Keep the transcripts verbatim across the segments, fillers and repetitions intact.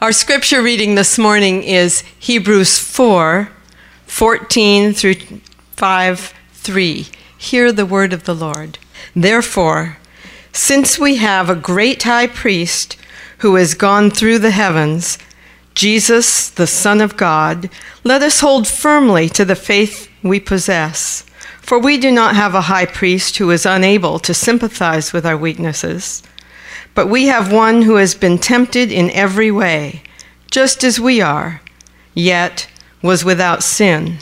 Our scripture reading this morning is Hebrews four, fourteen through five, three. Hear the word of the Lord. Therefore, since we have a great high priest who has gone through the heavens, Jesus, the Son of God, let us hold firmly to the faith we possess. For we do not have a high priest who is unable to sympathize with our weaknesses, but we have one who has been tempted in every way, just as we are, yet was without sin.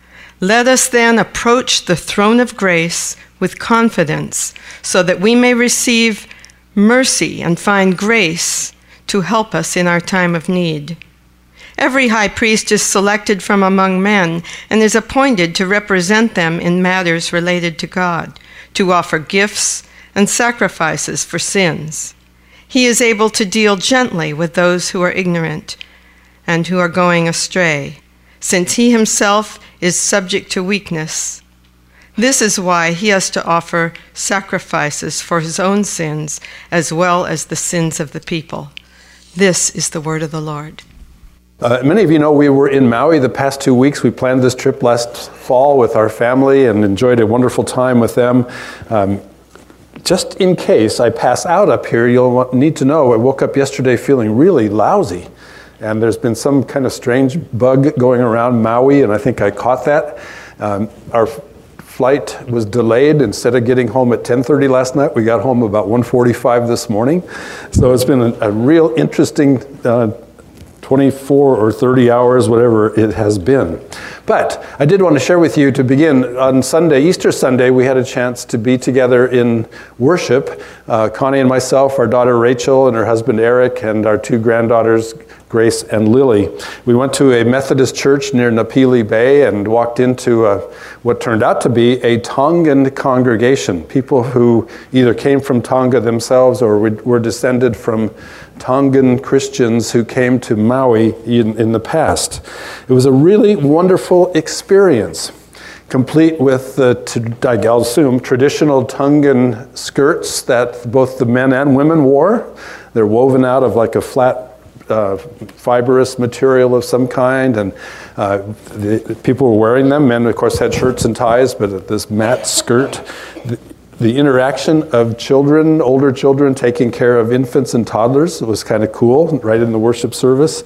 Let us then approach the throne of grace with confidence, so that we may receive mercy and find grace to help us in our time of need. Every high priest is selected from among men and is appointed to represent them in matters related to God, to offer gifts and sacrifices for sins. He is able to deal gently with those who are ignorant and who are going astray, since he himself is subject to weakness. This is why he has to offer sacrifices for his own sins as well as the sins of the people. This is the word of the Lord. Uh, many of you know we were in Maui the past two weeks. We planned this trip last fall with our family and enjoyed a wonderful time with them. Um, just in case I pass out up here, you'll want, need to know I woke up yesterday feeling really lousy. And there's been some kind of strange bug going around Maui, and I think I caught that. Um, our flight was delayed. Instead of getting home at ten thirty last night, we got home about one forty-five this morning. So it's been a, a real interesting uh, twenty-four or thirty hours, whatever it has been. But I did want to share with you to begin, on Sunday, Easter Sunday, we had a chance to be together in worship. Uh, Connie and myself, our daughter Rachel and her husband Eric, and our two granddaughters, Grace and Lily. We went to a Methodist church near Napili Bay and walked into a, what turned out to be a Tongan congregation, people who either came from Tonga themselves or were descended from Tongan Christians who came to Maui in, in the past. It was a really wonderful experience, complete with the, I assume, traditional Tongan skirts that both the men and women wore. They're woven out of like a flat Uh, fibrous material of some kind, and uh, the, the people were wearing them. Men, of course, had shirts and ties, but this mat skirt. The, the interaction of children, older children, taking care of infants and toddlers was kind of cool, right in the worship service.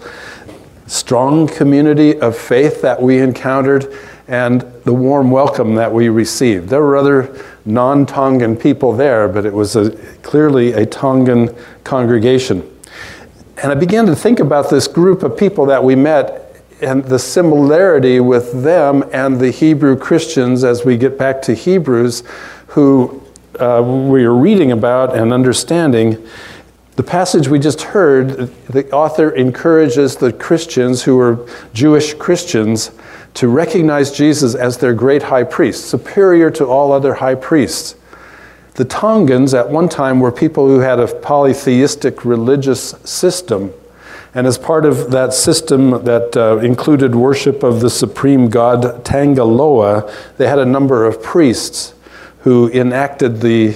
Strong community of faith that we encountered, and the warm welcome that we received. There were other non-Tongan people there, but it was a, clearly a Tongan congregation. And I began to think about this group of people that we met and the similarity with them and the Hebrew Christians as we get back to Hebrews, who uh, we are reading about and understanding. The passage we just heard, the author encourages the Christians who are Jewish Christians to recognize Jesus as their great high priest, superior to all other high priests. The Tongans at one time were people who had a polytheistic religious system, and as part of that system that uh, included worship of the supreme god Tangaloa, they had a number of priests who enacted the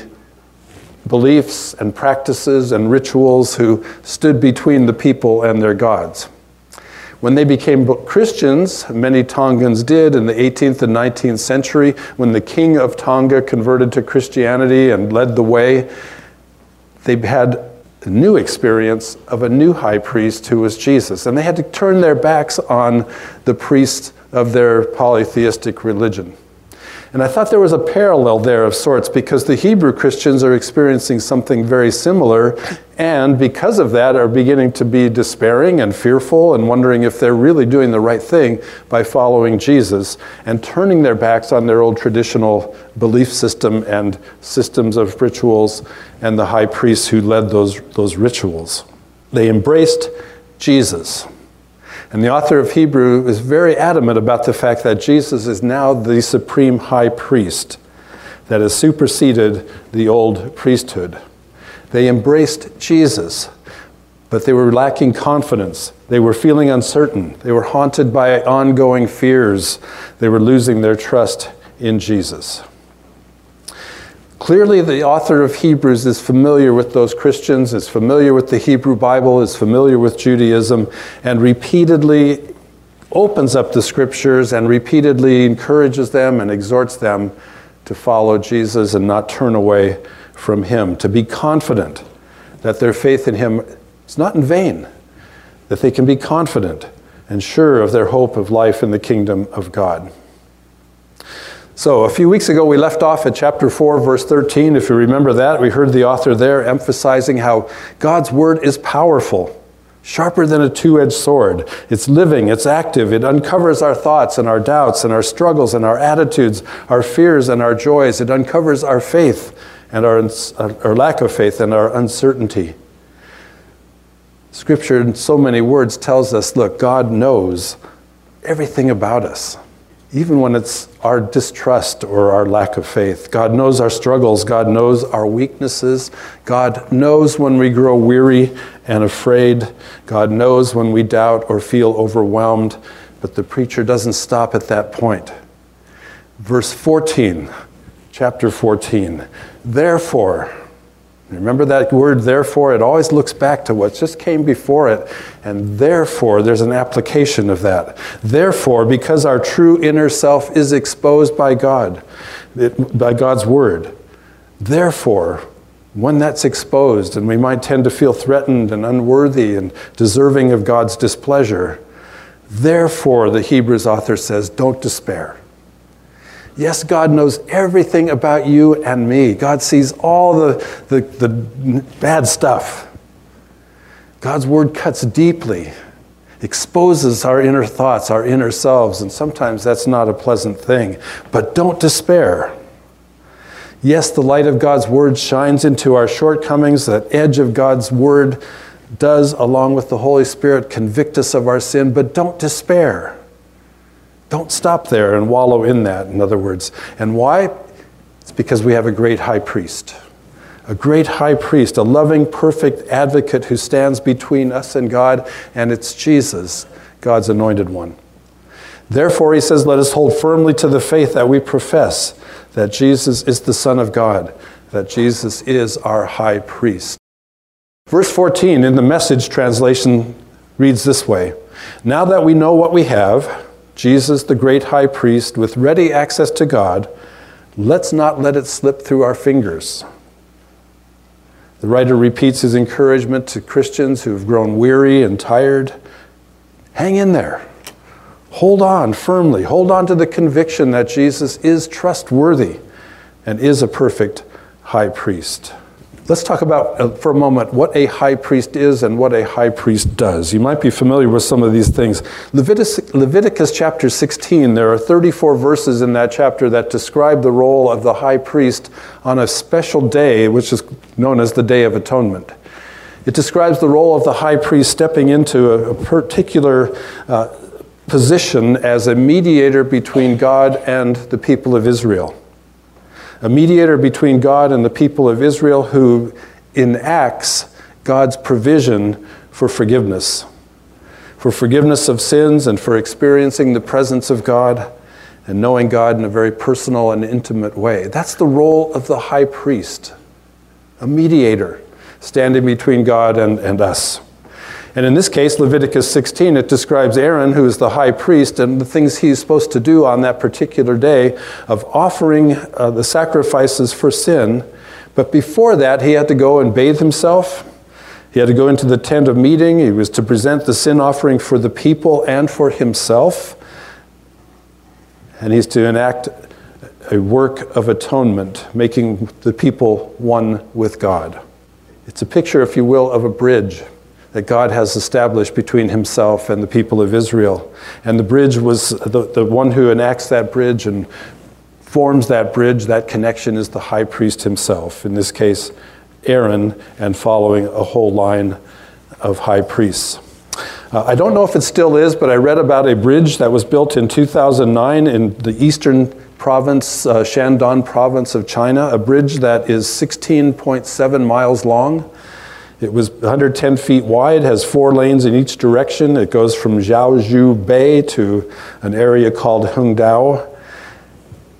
beliefs and practices and rituals, who stood between the people and their gods. When they became Christians, many Tongans did in the eighteenth and nineteenth century, when the king of Tonga converted to Christianity and led the way, they had a new experience of a new high priest who was Jesus. And they had to turn their backs on the priests of their polytheistic religion. And I thought there was a parallel there of sorts, because the Hebrew Christians are experiencing something very similar, and because of that are beginning to be despairing and fearful and wondering if they're really doing the right thing by following Jesus and turning their backs on their old traditional belief system and systems of rituals and the high priests who led those, those rituals. They embraced Jesus. And the author of Hebrew is very adamant about the fact that Jesus is now the supreme high priest that has superseded the old priesthood. They embraced Jesus, but they were lacking confidence. They were feeling uncertain. They were haunted by ongoing fears. They were losing their trust in Jesus. Clearly, the author of Hebrews is familiar with those Christians, is familiar with the Hebrew Bible, is familiar with Judaism, and repeatedly opens up the scriptures and repeatedly encourages them and exhorts them to follow Jesus and not turn away from him, to be confident that their faith in him is not in vain, that they can be confident and sure of their hope of life in the kingdom of God. So a few weeks ago, we left off at chapter four, verse thirteen. If you remember that, we heard the author there emphasizing how God's word is powerful, sharper than a two-edged sword. It's living, it's active, it uncovers our thoughts and our doubts and our struggles and our attitudes, our fears and our joys. It uncovers our faith and our, our lack of faith and our uncertainty. Scripture in so many words tells us, look, God knows everything about us. Even when it's our distrust or our lack of faith. God knows our struggles. God knows our weaknesses. God knows when we grow weary and afraid. God knows when we doubt or feel overwhelmed. But the preacher doesn't stop at that point. Verse fourteen, chapter fourteen. Therefore, remember that word therefore? It always looks back to what just came before it. And therefore, there's an application of that. Therefore, because our true inner self is exposed by God, it, by God's word. Therefore, when that's exposed, and we might tend to feel threatened and unworthy and deserving of God's displeasure, therefore, the Hebrews author says, don't despair. Yes, God knows everything about you and me. God sees all the, the, the bad stuff. God's word cuts deeply, exposes our inner thoughts, our inner selves, and sometimes that's not a pleasant thing. But don't despair. Yes, the light of God's word shines into our shortcomings. That edge of God's word does, along with the Holy Spirit, convict us of our sin, but don't despair. Don't stop there and wallow in that, in other words. And why? It's because we have a great high priest. A great high priest, a loving, perfect advocate who stands between us and God, and it's Jesus, God's anointed one. Therefore, he says, let us hold firmly to the faith that we profess, that Jesus is the Son of God, that Jesus is our high priest. Verse fourteen in the Message translation reads this way, now that we know what we have, Jesus, the great high priest, with ready access to God, let's not let it slip through our fingers. The writer repeats his encouragement to Christians who have grown weary and tired. Hang in there. Hold on firmly. Hold on to the conviction that Jesus is trustworthy and is a perfect high priest. Let's talk about, uh, for a moment, what a high priest is and what a high priest does. You might be familiar with some of these things. Leviticus, Leviticus chapter sixteen, there are thirty-four verses in that chapter that describe the role of the high priest on a special day, which is known as the Day of Atonement. It describes the role of the high priest stepping into a, a particular uh, position as a mediator between God and the people of Israel. A mediator between God and the people of Israel who enacts God's provision for forgiveness. For forgiveness of sins and for experiencing the presence of God and knowing God in a very personal and intimate way. That's the role of the high priest. A mediator standing between God and, and us. And in this case, Leviticus sixteen, it describes Aaron, who is the high priest, and the things he's supposed to do on that particular day of offering uh, the sacrifices for sin. But before that, he had to go and bathe himself. He had to go into the tent of meeting. He was to present the sin offering for the people and for himself. And he's to enact a work of atonement, making the people one with God. It's a picture, if you will, of a bridge that God has established between himself and the people of Israel. And the bridge was, the, the one who enacts that bridge and forms that bridge, that connection is the high priest himself. In this case, Aaron, and following a whole line of high priests. Uh, I don't know if it still is, but I read about a bridge that was built in two thousand nine in the eastern province, uh, Shandong province of China, a bridge that is sixteen point seven miles long. It was one hundred ten feet wide, has four lanes in each direction. It goes from Zhaozhou Bay to an area called Hengdao.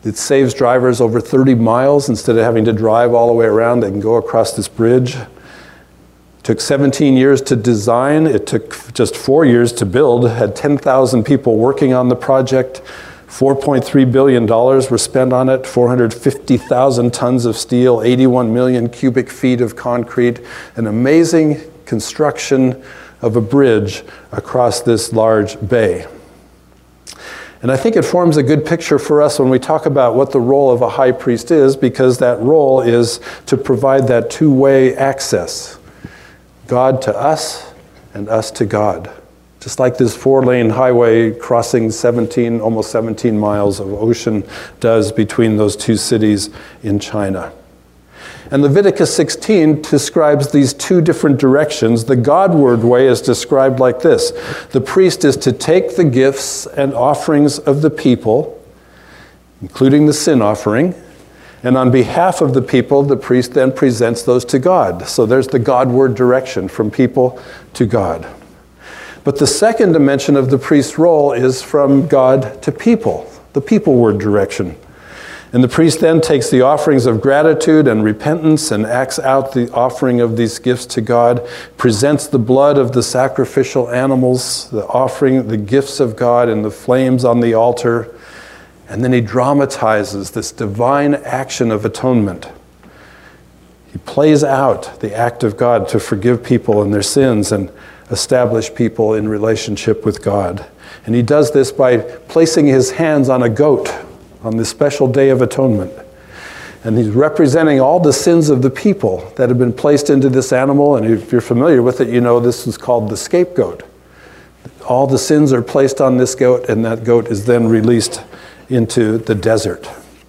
It saves drivers over thirty miles. Instead of having to drive all the way around, they can go across this bridge. It took seventeen years to design. It took just four years to build. It had ten thousand people working on the project. four point three billion dollars were spent on it, four hundred fifty thousand tons of steel, eighty-one million cubic feet of concrete, an amazing construction of a bridge across this large bay. And I think it forms a good picture for us when we talk about what the role of a high priest is, because that role is to provide that two-way access. God to us and us to God. Just like this four-lane highway crossing seventeen, almost seventeen miles of ocean does between those two cities in China. And Leviticus sixteen describes these two different directions. The Godward way is described like this. The priest is to take the gifts and offerings of the people, including the sin offering, and on behalf of the people, the priest then presents those to God. So there's the Godward direction, from people to God. But the second dimension of the priest's role is from God to people, the peopleward direction. And the priest then takes the offerings of gratitude and repentance and acts out the offering of these gifts to God, presents the blood of the sacrificial animals, the offering, the gifts of God, and the flames on the altar. And then he dramatizes this divine action of atonement. He plays out the act of God to forgive people and their sins and establish people in relationship with God. And he does this by placing his hands on a goat on this special day of atonement. And he's representing all the sins of the people that have been placed into this animal. And if you're familiar with it, you know this is called the scapegoat. All the sins are placed on this goat, and that goat is then released into the desert.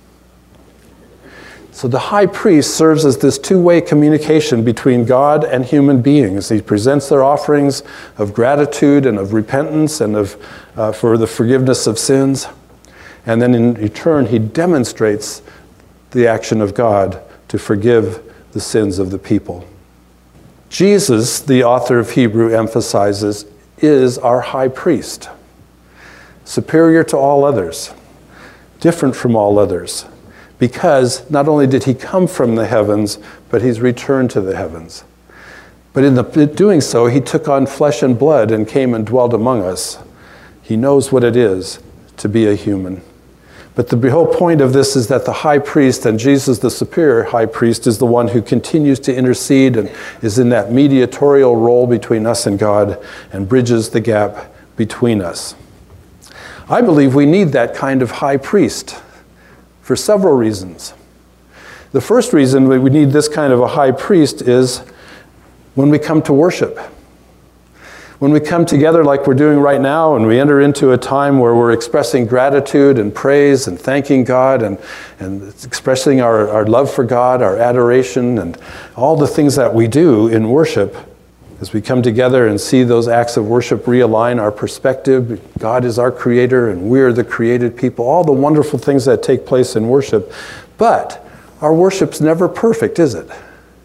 So the high priest serves as this two-way communication between God and human beings. He presents their offerings of gratitude and of repentance and of uh, for the forgiveness of sins. And then in return, he demonstrates the action of God to forgive the sins of the people. Jesus, the author of Hebrew, emphasizes, is our high priest, superior to all others, different from all others, because not only did he come from the heavens, but he's returned to the heavens. But in the, doing so, he took on flesh and blood and came and dwelt among us. He knows what it is to be a human. But the whole point of this is that the high priest, and Jesus, the superior high priest, is the one who continues to intercede and is in that mediatorial role between us and God and bridges the gap between us. I believe we need that kind of high priest for several reasons. The first reason we need this kind of a high priest is when we come to worship. When we come together like we're doing right now and we enter into a time where we're expressing gratitude and praise and thanking God and, and expressing our, our love for God, our adoration, and all the things that we do in worship, as we come together and see those acts of worship realign our perspective, God is our creator and we're the created people, all the wonderful things that take place in worship. But our worship's never perfect, is it?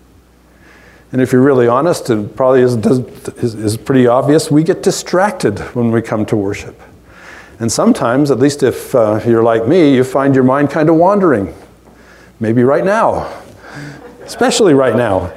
And if you're really honest, it probably is, does, is, is pretty obvious, we get distracted when we come to worship. And sometimes, at least if uh, you're like me, you find your mind kind of wandering. Maybe right now, especially right now.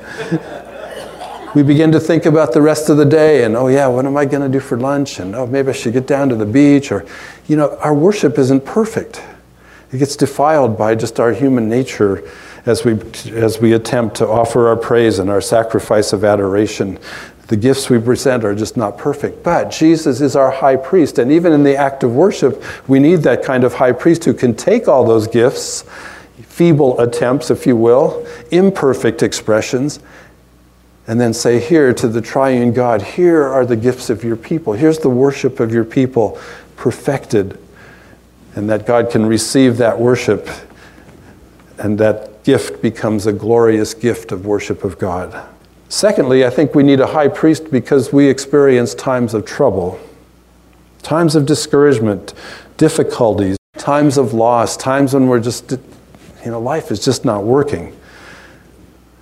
We begin to think about the rest of the day and, oh yeah, what am I going to do for lunch? And oh, maybe I should get down to the beach. Or, you know, our worship isn't perfect. It gets defiled by just our human nature as we as we attempt to offer our praise and our sacrifice of adoration. The gifts we present are just not perfect. But Jesus is our high priest, and even in the act of worship, we need that kind of high priest who can take all those gifts, feeble attempts, if you will, imperfect expressions, and then say, here to the triune God, here are the gifts of your people. Here's the worship of your people perfected. And that God can receive that worship, and that gift becomes a glorious gift of worship of God. Secondly, I think we need a high priest because we experience times of trouble, times of discouragement, difficulties, times of loss, times when we're just, you know, life is just not working.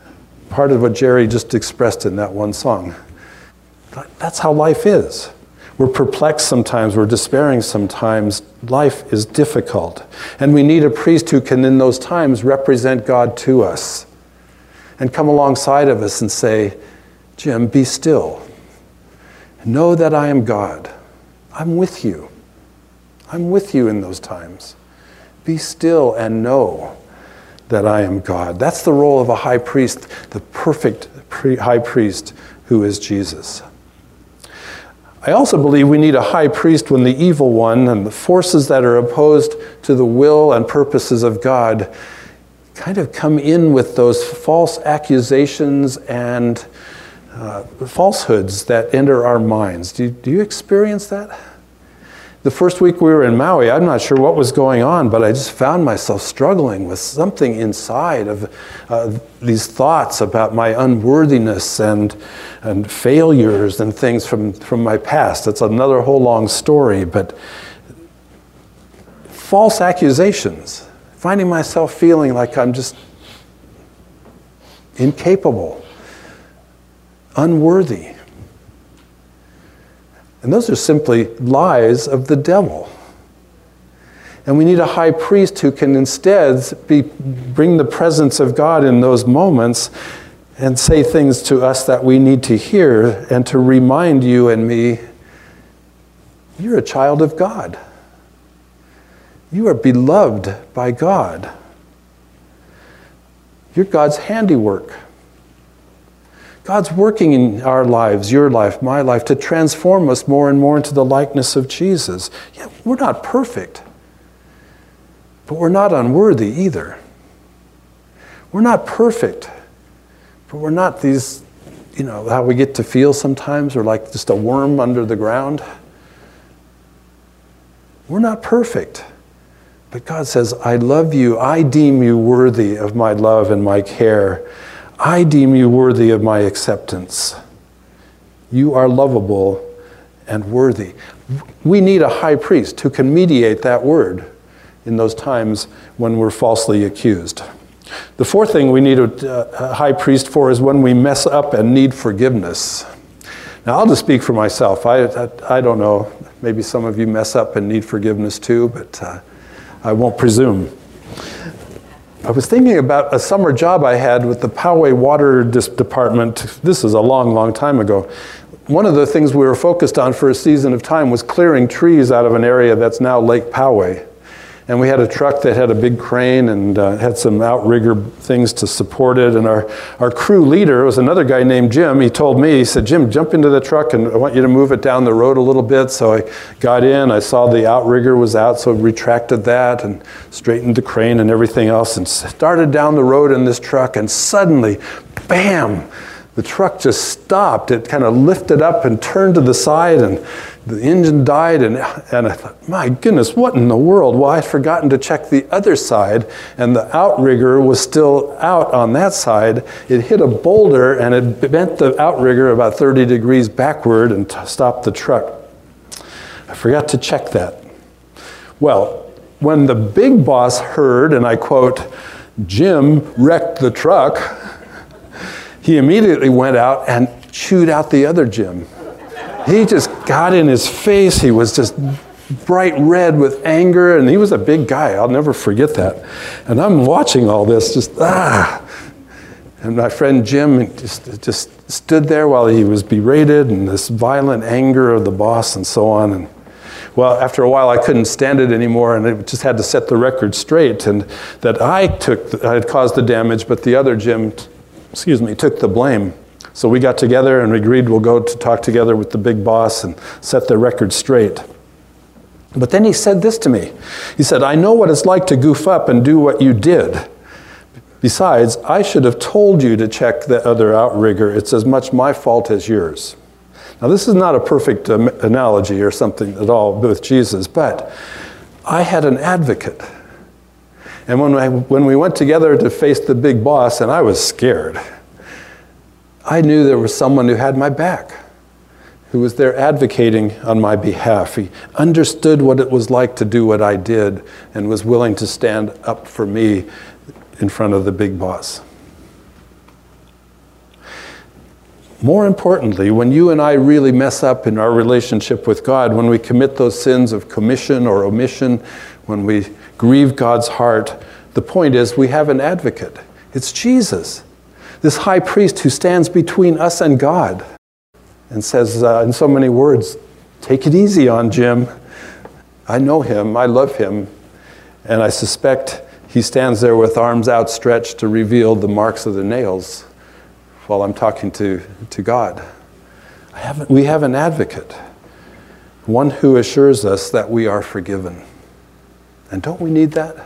Part of what Jerry just expressed in that one song. That's how life is. We're perplexed sometimes, we're despairing sometimes. Life is difficult. And we need a priest who can, in those times, represent God to us and come alongside of us and say, Jim, be still. Know that I am God. I'm with you. I'm with you in those times. Be still and know that I am God. That's the role of a high priest, the perfect pre- high priest who is Jesus. I also believe we need a high priest when the evil one and the forces that are opposed to the will and purposes of God kind of come in with those false accusations and uh, falsehoods that enter our minds. Do you, do you experience that? The first week we were in Maui, I'm not sure what was going on, but I just found myself struggling with something inside of uh, these thoughts about my unworthiness and and failures and things from, from my past. It's another whole long story, but false accusations, finding myself feeling like I'm just incapable, unworthy. And those are simply lies of the devil. And we need a high priest who can instead be, bring the presence of God in those moments and say things to us that we need to hear and to remind you and me, you're a child of God. You are beloved by God. You're God's handiwork. God's working in our lives, your life, my life, to transform us more and more into the likeness of Jesus. Yeah, we're not perfect, but we're not unworthy either. We're not perfect, but we're not these, you know, how we get to feel sometimes, or like just a worm under the ground. We're not perfect, but God says, I love you. I deem you worthy of my love and my care. I deem you worthy of my acceptance. You are lovable and worthy. We need a high priest who can mediate that word in those times when we're falsely accused. The fourth thing we need a, a high priest for is when we mess up and need forgiveness. Now, I'll just speak for myself. I, I, I don't know. Maybe some of you mess up and need forgiveness too, but uh, I won't presume. I was thinking about a summer job I had with the Poway Water Department. This is a long, long time ago. One of the things we were focused on for a season of time was clearing trees out of an area that's now Lake Poway. And we had a truck that had a big crane and uh, had some outrigger things to support it. And our, our crew leader was another guy named Jim. He told me, he said, Jim, jump into the truck and I want you to move it down the road a little bit. So I got in, I saw the outrigger was out, so I retracted that and straightened the crane and everything else and started down the road in this truck, and suddenly, bam, the truck just stopped. It kind of lifted up and turned to the side, and the engine died, and, and I thought, my goodness, what in the world? Well, I'd forgotten to check the other side, and the outrigger was still out on that side. It hit a boulder, and it bent the outrigger about thirty degrees backward and t- stopped the truck. I forgot to check that. Well, when the big boss heard, and I quote, Jim wrecked the truck, he immediately went out and chewed out the other Jim. He just got in his face. He was just bright red with anger, and he was a big guy. I'll never forget that. And I'm watching all this, just, ah. And my friend Jim just, just stood there while he was berated, and this violent anger of the boss and so on. And well, after a while, I couldn't stand it anymore, and I just had to set the record straight, and that I took, I had caused the damage, but the other Jim, excuse me, took the blame. So we got together and we agreed we'll go to talk together with the big boss and set the record straight. But then he said this to me. He said, I know what it's like to goof up and do what you did. Besides, I should have told you to check the other outrigger. It's as much my fault as yours. Now, this is not a perfect um, analogy or something at all with Jesus, but I had an advocate. And when, I, when we went together to face the big boss, and I was scared, I knew there was someone who had my back, who was there advocating on my behalf. He understood what it was like to do what I did and was willing to stand up for me in front of the big boss. more importantly, when you and I really mess up in our relationship with God, when we commit those sins of commission or omission, when we grieve God's heart, the point is we have an advocate. It's Jesus, this high priest who stands between us and God and says uh, in so many words, take it easy on Jim. I know him, I love him, and I suspect he stands there with arms outstretched to reveal the marks of the nails while I'm talking to, to God. I have, we have an advocate, one who assures us that we are forgiven. And don't we need that?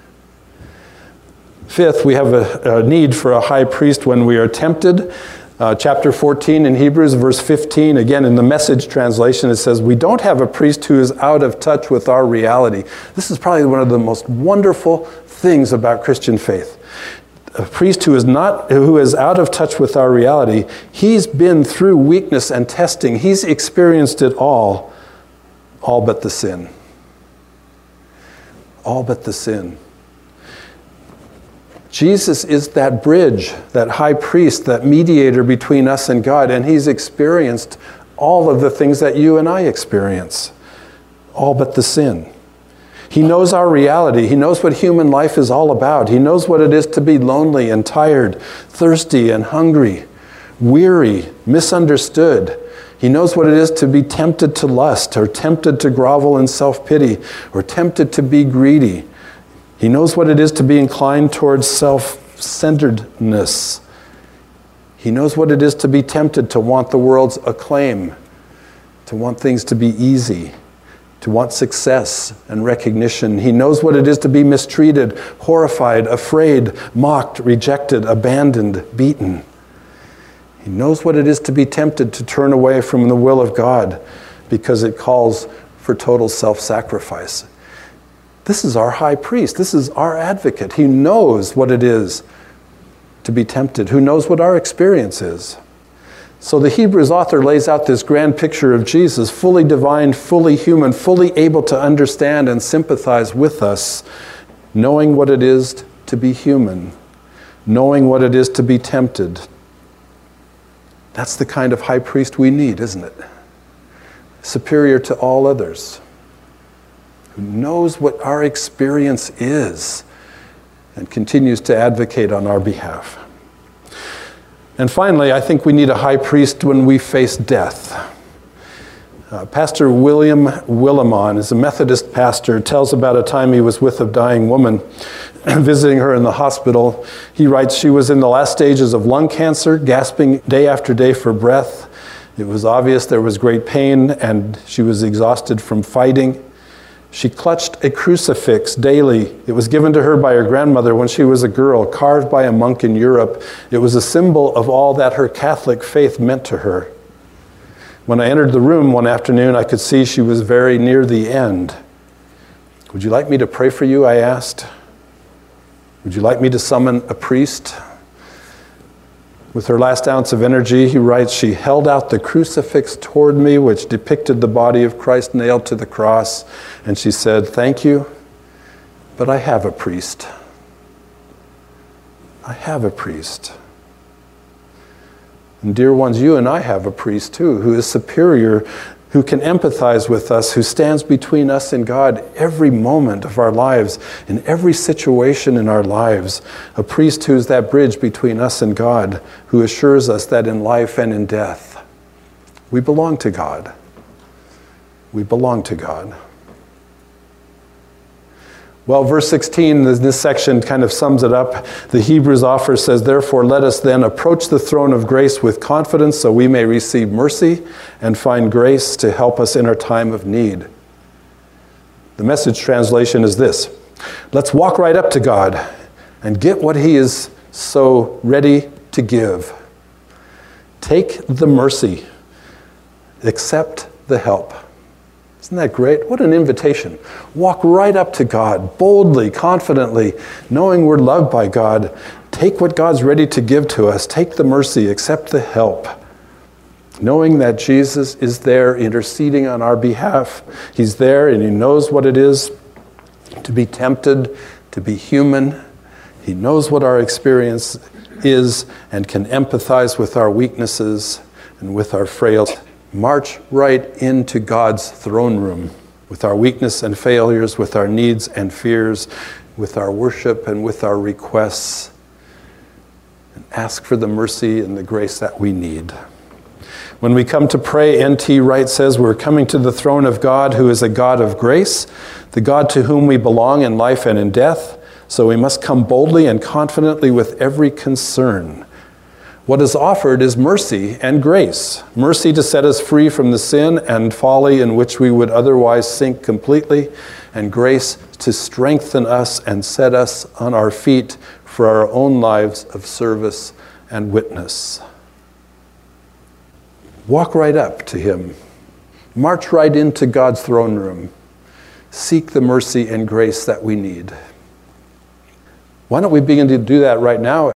Fifth, we have a, a need for a high priest when we are tempted. Uh, chapter fourteen in Hebrews, verse fifteen, again in the Message translation, it says, we don't have a priest who is out of touch with our reality. This is probably one of the most wonderful things about Christian faith. A priest who is not, who is out of touch with our reality. He's been through weakness and testing. He's experienced it all, all but the sin. All but the sin. Jesus is that bridge, that high priest, that mediator between us and God, and he's experienced all of the things that you and I experience, all but the sin. He knows our reality. He knows what human life is all about. He knows what it is to be lonely and tired, thirsty and hungry, weary, misunderstood. He knows what it is to be tempted to lust, or tempted to grovel in self-pity, or tempted to be greedy. He knows what it is to be inclined towards self-centeredness. He knows what it is to be tempted to want the world's acclaim, to want things to be easy, to want success and recognition. He knows what it is to be mistreated, horrified, afraid, mocked, rejected, abandoned, beaten. He knows what it is to be tempted to turn away from the will of God because it calls for total self-sacrifice. This is our high priest. This is our advocate. He knows what it is to be tempted, who knows what our experience is. So the Hebrews author lays out this grand picture of Jesus, fully divine, fully human, fully able to understand and sympathize with us, knowing what it is to be human, knowing what it is to be tempted. That's the kind of high priest we need, isn't it? Superior to all others, who knows what our experience is and continues to advocate on our behalf. And finally, I think we need a high priest when we face death. Uh, Pastor William Willimon is a Methodist pastor, tells about a time he was with a dying woman, visiting her in the hospital. He writes, she was in the last stages of lung cancer, gasping day after day for breath. It was obvious there was great pain, and she was exhausted from fighting. She clutched a crucifix daily. It was given to her by her grandmother when she was a girl, carved by a monk in Europe. It was a symbol of all that her Catholic faith meant to her. When I entered the room one afternoon, I could see she was very near the end. Would you like me to pray for you? I asked. Would you like me to summon a priest? With her last ounce of energy, he writes, she held out the crucifix toward me, which depicted the body of Christ nailed to the cross, and she said, thank you, but I have a priest. I have a priest. And dear ones, you and I have a priest too, who is superior, who can empathize with us, who stands between us and God every moment of our lives, in every situation in our lives. A priest who's that bridge between us and God, who assures us that in life and in death, we belong to God. We belong to God. Well, verse sixteen, this section kind of sums it up. The Hebrews author says, therefore, let us then approach the throne of grace with confidence so we may receive mercy and find grace to help us in our time of need. The Message translation is this: let's walk right up to God and get what he is so ready to give. Take the mercy. Accept the help. Isn't that great? What an invitation. Walk right up to God, boldly, confidently, knowing we're loved by God. Take what God's ready to give to us. Take the mercy, accept the help. Knowing that Jesus is there interceding on our behalf. He's there and he knows what it is to be tempted, to be human. He knows what our experience is and can empathize with our weaknesses and with our frailties. March right into God's throne room with our weakness and failures, with our needs and fears, with our worship and with our requests, and ask for the mercy and the grace that we need. When we come to pray, N T Wright says we're coming to the throne of God, who is a God of grace, the God to whom we belong in life and in death. So we must come boldly and confidently with every concern. What is offered is mercy and grace. Mercy to set us free from the sin and folly in which we would otherwise sink completely, and grace to strengthen us and set us on our feet for our own lives of service and witness. Walk right up to him. March right into God's throne room. Seek the mercy and grace that we need. Why don't we begin to do that right now?